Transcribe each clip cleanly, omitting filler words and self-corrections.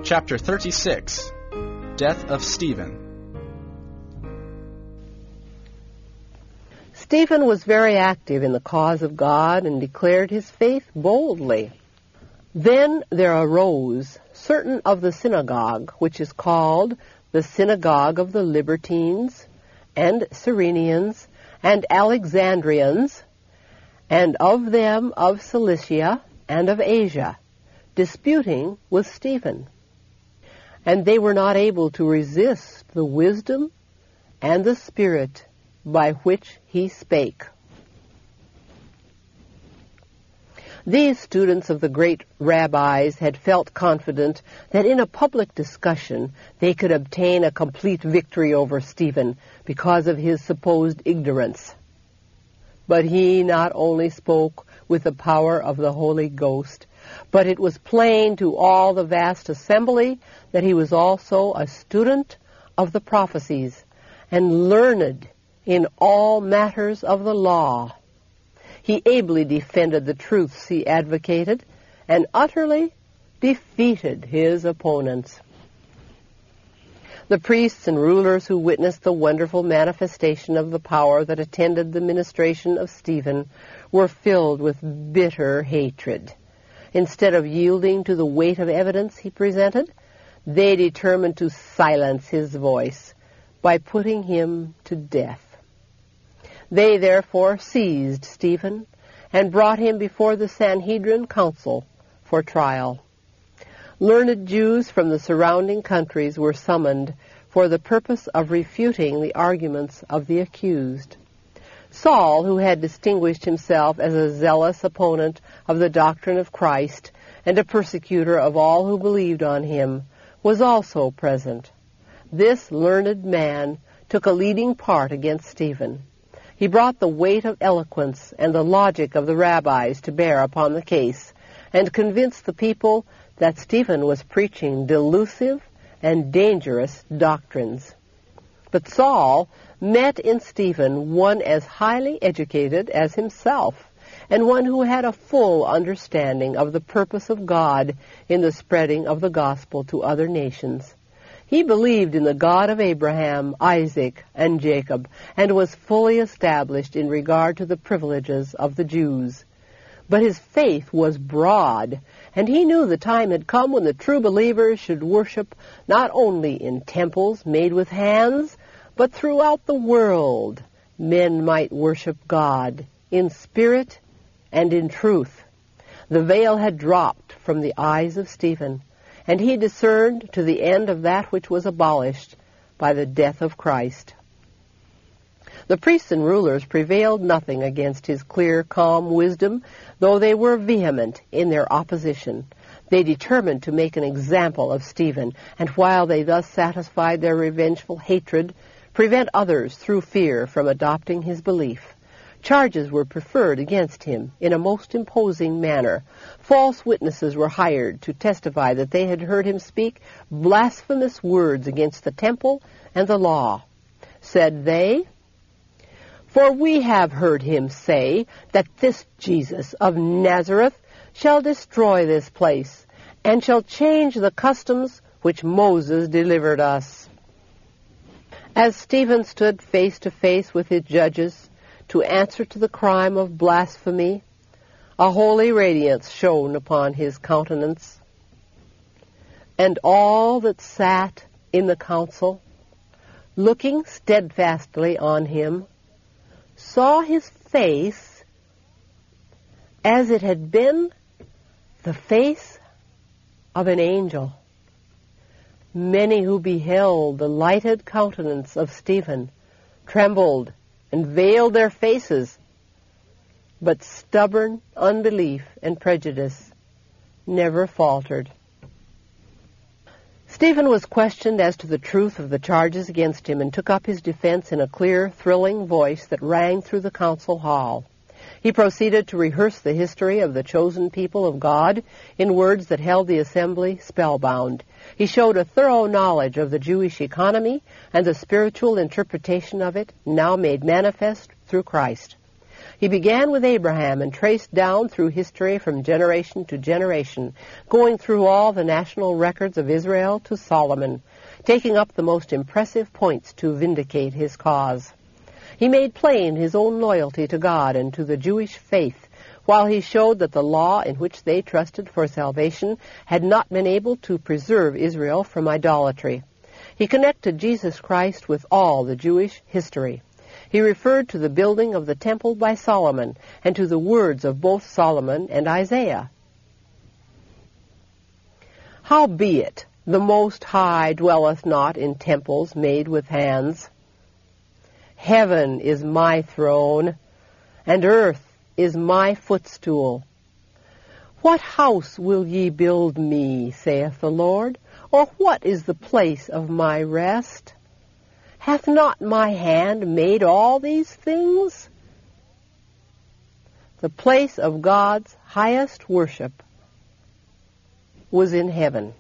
Chapter 36, Death of Stephen. Stephen was very active in the cause of God and declared his faith boldly. Then there arose certain of the synagogue, which is called the synagogue of the Libertines, and Cyrenians, and Alexandrians, and of them of Cilicia and of Asia, disputing with Stephen. And they were not able to resist the wisdom and the spirit by which he spake. These students of the great rabbis had felt confident that in a public discussion they could obtain a complete victory over Stephen because of his supposed ignorance. But he not only spoke with the power of the Holy Ghost, but it was plain to all the vast assembly that he was also a student of the prophecies and learned in all matters of the law. He ably defended the truths he advocated and utterly defeated his opponents. The priests and rulers who witnessed the wonderful manifestation of the power that attended the ministration of Stephen were filled with bitter hatred. Instead of yielding to the weight of evidence he presented, they determined to silence his voice by putting him to death. They therefore seized Stephen and brought him before the Sanhedrin council for trial. Learned Jews from the surrounding countries were summoned for the purpose of refuting the arguments of the accused. Saul, who had distinguished himself as a zealous opponent of the doctrine of Christ and a persecutor of all who believed on him, was also present. This learned man took a leading part against Stephen. He brought the weight of eloquence and the logic of the rabbis to bear upon the case and convinced the people that Stephen was preaching delusive and dangerous doctrines. But Saul met in Stephen one as highly educated as himself, and one who had a full understanding of the purpose of God in the spreading of the gospel to other nations. He believed in the God of Abraham, Isaac, and Jacob, and was fully established in regard to the privileges of the Jews. But his faith was broad, and he knew the time had come when the true believers should worship not only in temples made with hands, but throughout the world men might worship God in spirit and in truth. The veil had dropped from the eyes of Stephen, and he discerned to the end of that which was abolished by the death of Christ. The priests and rulers prevailed nothing against his clear, calm wisdom, though they were vehement in their opposition. They determined to make an example of Stephen, and while they thus satisfied their revengeful hatred, prevent others through fear from adopting his belief. Charges were preferred against him in a most imposing manner. False witnesses were hired to testify that they had heard him speak blasphemous words against the temple and the law. Said they, "For we have heard him say that this Jesus of Nazareth shall destroy this place, and shall change the customs which Moses delivered us." As Stephen stood face to face with his judges to answer to the crime of blasphemy, a holy radiance shone upon his countenance. And all that sat in the council, looking steadfastly on him, saw his face as it had been the face of an angel. Many who beheld the lighted countenance of Stephen trembled and veiled their faces, but stubborn unbelief and prejudice never faltered. Stephen was questioned as to the truth of the charges against him and took up his defense in a clear, thrilling voice that rang through the council hall. He proceeded to rehearse the history of the chosen people of God in words that held the assembly spellbound. He showed a thorough knowledge of the Jewish economy and the spiritual interpretation of it, now made manifest through Christ. He began with Abraham and traced down through history from generation to generation, going through all the national records of Israel to Solomon, taking up the most impressive points to vindicate his cause. He made plain his own loyalty to God and to the Jewish faith, while he showed that the law in which they trusted for salvation had not been able to preserve Israel from idolatry. He connected Jesus Christ with all the Jewish history. He referred to the building of the temple by Solomon and to the words of both Solomon and Isaiah. Howbeit, the Most High dwelleth not in temples made with hands. Heaven is my throne, and earth is my footstool. What house will ye build me, saith the Lord? Or what is the place of my rest? Hath not my hand made all these things? The place of God's highest worship was in heaven.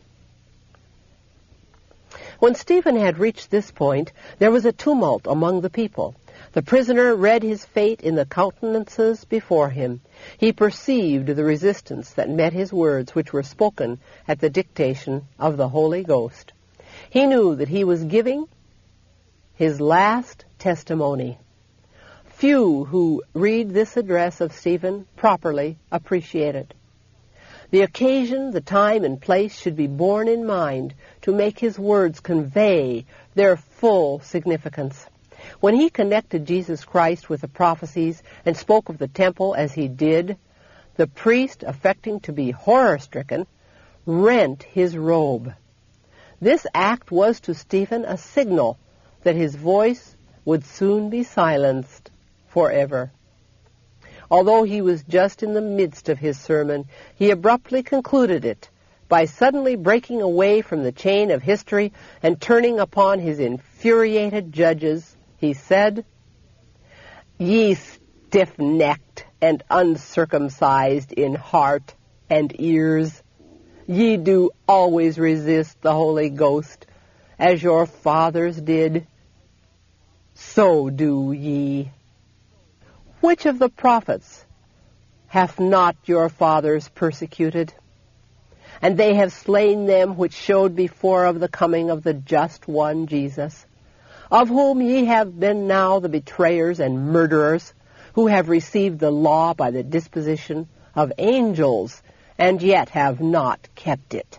When Stephen had reached this point, there was a tumult among the people. The prisoner read his fate in the countenances before him. He perceived the resistance that met his words, which were spoken at the dictation of the Holy Ghost. He knew that he was giving his last testimony. Few who read this address of Stephen properly appreciate it. The occasion, the time, and place should be borne in mind to make his words convey their full significance. When he connected Jesus Christ with the prophecies and spoke of the temple as he did, the priest, affecting to be horror-stricken, rent his robe. This act was to Stephen a signal that his voice would soon be silenced forever. Although he was just in the midst of his sermon, he abruptly concluded it by suddenly breaking away from the chain of history and turning upon his infuriated judges. He said, Ye stiff-necked and uncircumcised in heart and ears, ye do always resist the Holy Ghost, as your fathers did. So do ye. Which of the prophets hath not your fathers persecuted? And they have slain them which showed before of the coming of the just one, Jesus, of whom ye have been now the betrayers and murderers, who have received the law by the disposition of angels, and yet have not kept it.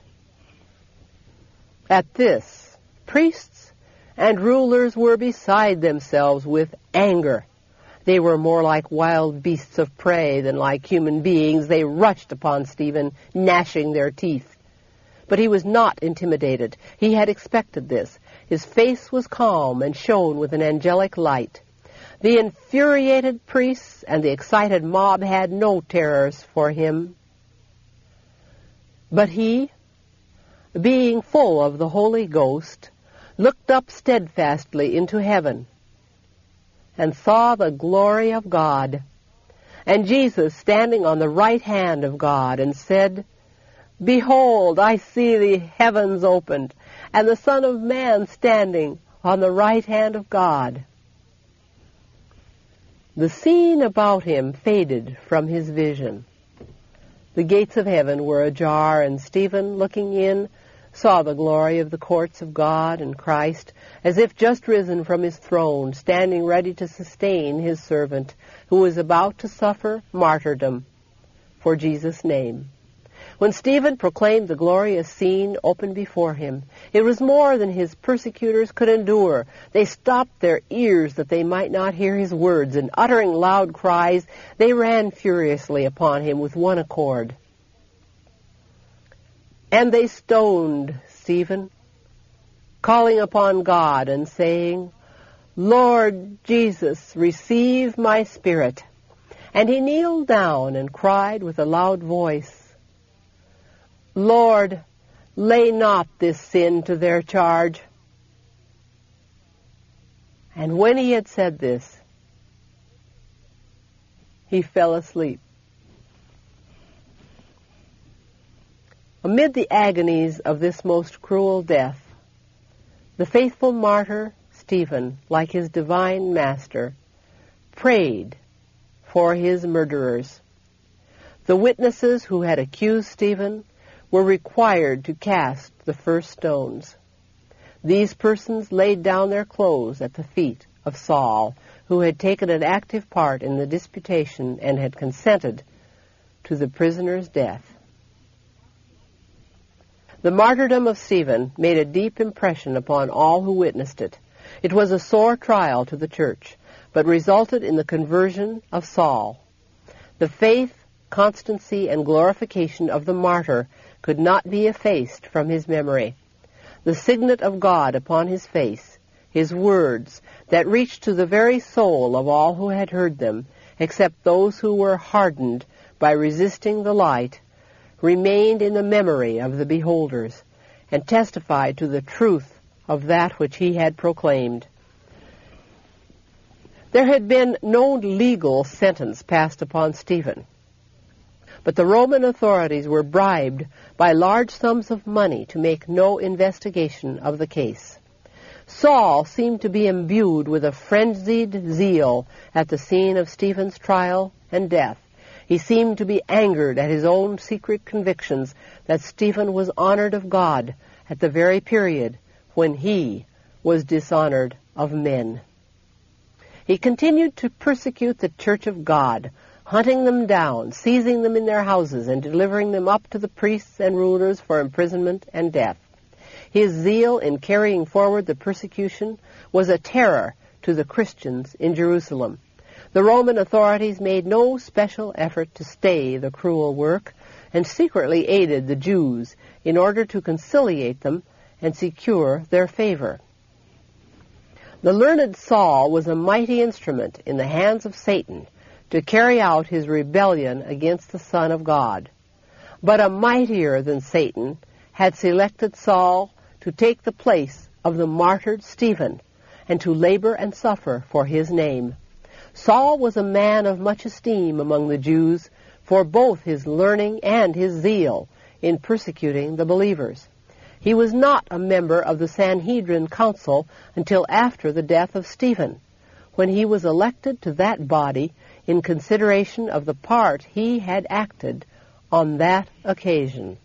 At this, priests and rulers were beside themselves with anger. They were more like wild beasts of prey than like human beings. They rushed upon Stephen, gnashing their teeth. But he was not intimidated. He had expected this. His face was calm and shone with an angelic light. The infuriated priests and the excited mob had no terrors for him. But he, being full of the Holy Ghost, looked up steadfastly into heaven and saw the glory of God, and Jesus standing on the right hand of God, and said, Behold, I see the heavens opened, and the Son of Man standing on the right hand of God. The scene about him faded from his vision. The gates of heaven were ajar, and Stephen, looking in, saw the glory of the courts of God and Christ, as if just risen from his throne, standing ready to sustain his servant, who was about to suffer martyrdom for Jesus' name. When Stephen proclaimed the glorious scene open before him, it was more than his persecutors could endure. They stopped their ears that they might not hear his words, and uttering loud cries, they ran furiously upon him with one accord. And they stoned Stephen, calling upon God and saying, Lord Jesus, receive my spirit. And he kneeled down and cried with a loud voice, Lord, lay not this sin to their charge. And when he had said this, he fell asleep. Amid the agonies of this most cruel death, the faithful martyr Stephen, like his divine master, prayed for his murderers. The witnesses who had accused Stephen were required to cast the first stones. These persons laid down their clothes at the feet of Saul, who had taken an active part in the disputation and had consented to the prisoner's death. The martyrdom of Stephen made a deep impression upon all who witnessed it. It was a sore trial to the church, but resulted in the conversion of Saul. The faith, constancy, and glorification of the martyr could not be effaced from his memory. The signet of God upon his face, his words that reached to the very soul of all who had heard them, except those who were hardened by resisting the light, remained in the memory of the beholders, and testified to the truth of that which he had proclaimed. There had been no legal sentence passed upon Stephen, but the Roman authorities were bribed by large sums of money to make no investigation of the case. Saul seemed to be imbued with a frenzied zeal at the scene of Stephen's trial and death. He seemed to be angered at his own secret convictions that Stephen was honored of God at the very period when he was dishonored of men. He continued to persecute the church of God, hunting them down, seizing them in their houses, and delivering them up to the priests and rulers for imprisonment and death. His zeal in carrying forward the persecution was a terror to the Christians in Jerusalem. The Roman authorities made no special effort to stay the cruel work, and secretly aided the Jews in order to conciliate them and secure their favor. The learned Saul was a mighty instrument in the hands of Satan to carry out his rebellion against the Son of God. But a mightier than Satan had selected Saul to take the place of the martyred Stephen and to labor and suffer for his name. Saul was a man of much esteem among the Jews for both his learning and his zeal in persecuting the believers. He was not a member of the Sanhedrin council until after the death of Stephen, when he was elected to that body in consideration of the part he had acted on that occasion.